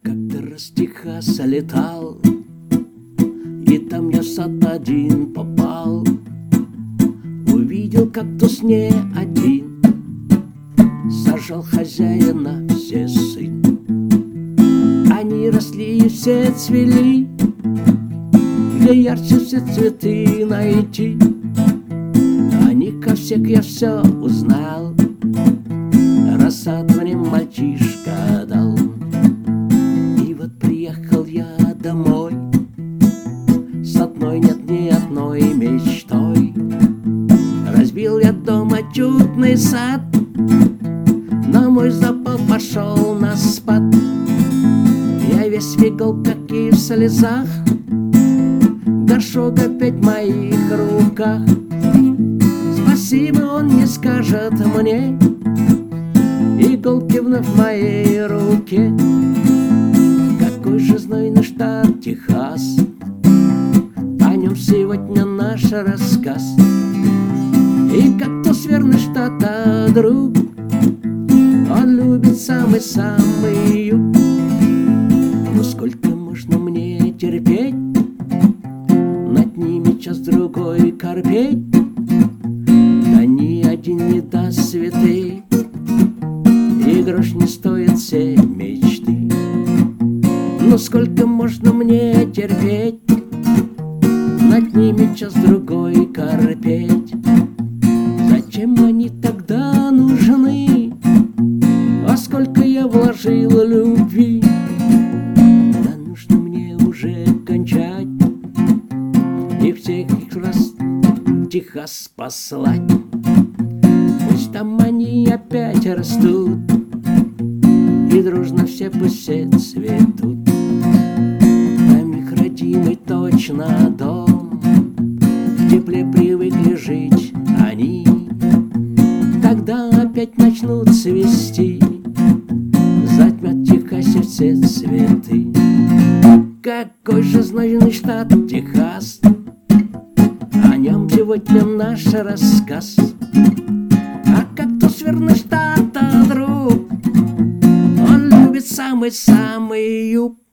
Как-то раз Техас летал, и там я в сад один попал. Увидел кактус не один, сажал хозяина все сын. Они росли и все цвели, где ярче все цветы найти. Они ко всех я все узнал, рассаду мне мальчишка дал. И вот приехал я домой с одной, нет, ни одной мечтой. Разбил я дома чудный сад, но мой запал пошел на спад. Я весь в иголках и в слезах, горшок опять в моих руках. Спасибо он не скажет мне, иголки вновь в моей руке. Какой же знойный штат Техас, о нем сегодня наш рассказ. И кактус верный штата друг, он любит самый-самый юг. Но сколько можно мне терпеть, над ними час-другой корпеть? Да ни один не даст цветы, и грош не стоит все мечты. Но сколько можно мне терпеть, над ними час-другой корпеть? Зачем они тогда нужны? А сколько я вложил любви? Да нужно мне уже кончать и всех их раз в Техас послать. Пусть там они опять растут, и дружно все пусть все цветут. Там их родимый точно дом, в тепле привыкли жить они. Тогда опять начнут цвести, затмят в Техасе все цветы. Какой же знойный штат Техас, о нем сегодня наш рассказ. А кактус верный штата друг, он любит самый-самый юг.